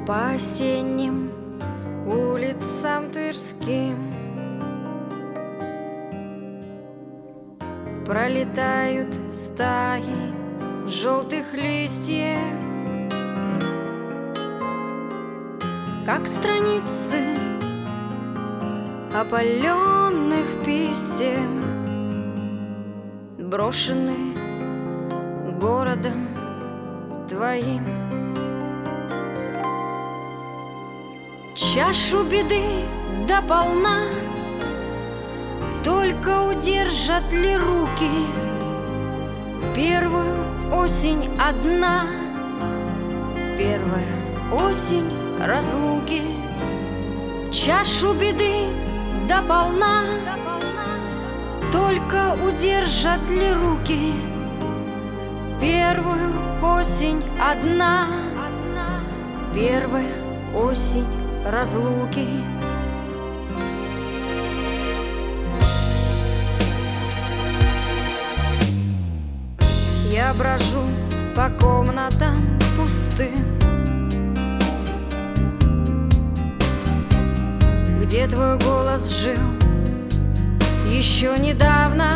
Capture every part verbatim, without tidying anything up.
По осенним улицам тверским пролетают стаи желтых листьев, как страницы опаленных писем, брошены городом твоим. Чашу беды дополна, только удержат ли руки первую осень одна, первая осень разлуки. Чашу беды дополна, только удержат ли руки первую осень одна, первая осень разлуки. Я брожу по комнатам пустым, где твой голос жил еще недавно,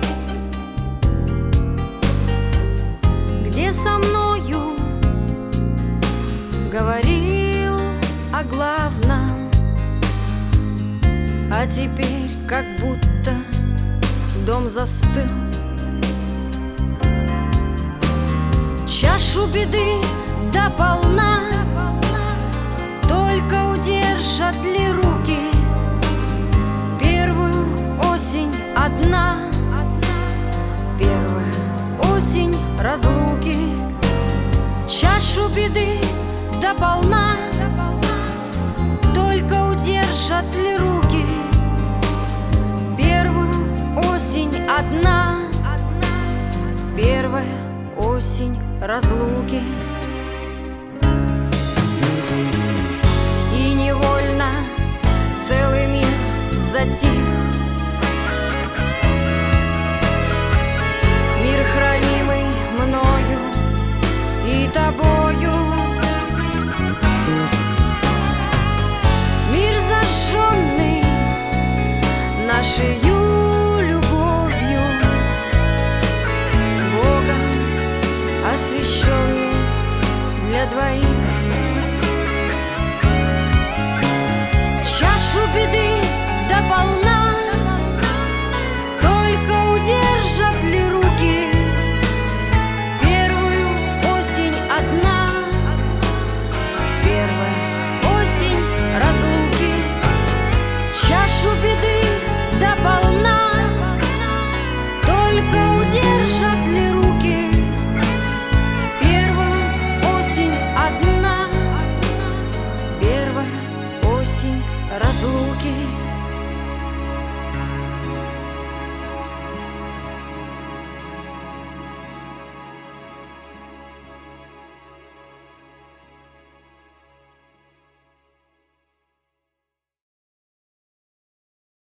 где со мною говорил о главном, а теперь как будто дом застыл. Чашу беды дополна, только удержат ли руки первую осень одна, первая осень разлуки. Чашу беды дополна, только удержат ли руки первую осень одна, первая осень разлуки. И невольно целый мир затих,